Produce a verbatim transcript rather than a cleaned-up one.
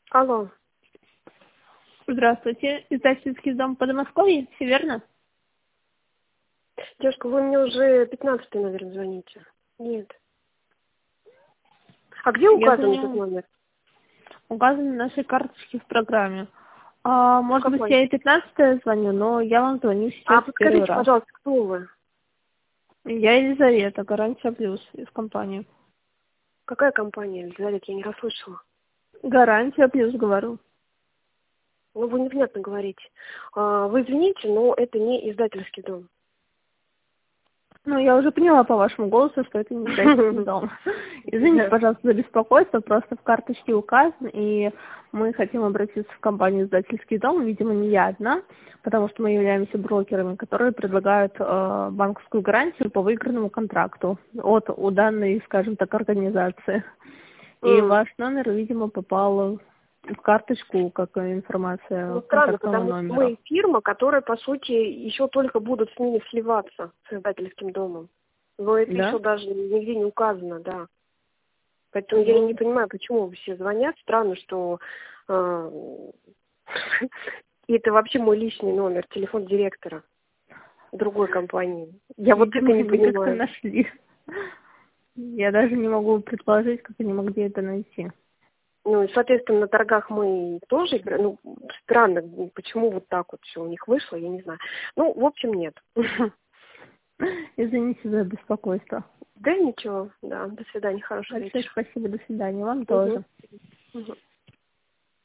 Алло. Здравствуйте. Издательский дом Подмосковье, все верно? Девушка, вы мне уже пятнадцатый, наверное, звоните. Нет. А где Я указан этот звоню, номер? указаны наши карточки в программе. А, В может быть, какой? я и пятнадцатое звоню, но я вам звоню А сейчас в первый подскажите, раз. пожалуйста, кто вы? Я Елизавета, Гарантия Плюс из компании. Какая компания, Елизавета? Я не расслышала. Гарантия Плюс, говорю. Ну, вы невнятно говорите. А, вы извините, но это не издательский дом. Ну, я уже поняла по вашему голосу, что это не издательский дом. Извините, пожалуйста, за беспокойство, просто в карточке указан, и мы хотим обратиться в компанию «Издательский дом», видимо, не я одна, потому что мы являемся брокерами, которые предлагают э, банковскую гарантию по выигранному контракту от у данной, скажем так, организации. И М. ваш номер, видимо, попал в карточку, как Ну, информация странно, контактного потому что номера. мы фирма, которая, по сути, еще только будут с ними сливаться, с издательским домом. Но это еще Да? даже нигде не указано, да. Поэтому я не Ну, понимаю, почему все звонят. Странно, что э, и это вообще мой личный номер, телефон директора другой компании. Я вот это видимо, не они как-то понимаю. нашли. Я даже не могу предположить, как они могли это найти. Ну, и, соответственно, на торгах мы тоже играем. Ну, странно, почему вот так вот все у них вышло, я не знаю. Ну, в общем, нет. Извините за беспокойство. Да ничего, да. До свидания, хорошего Большое вечера. спасибо, до свидания. Вам Мгм. тоже. Мгм.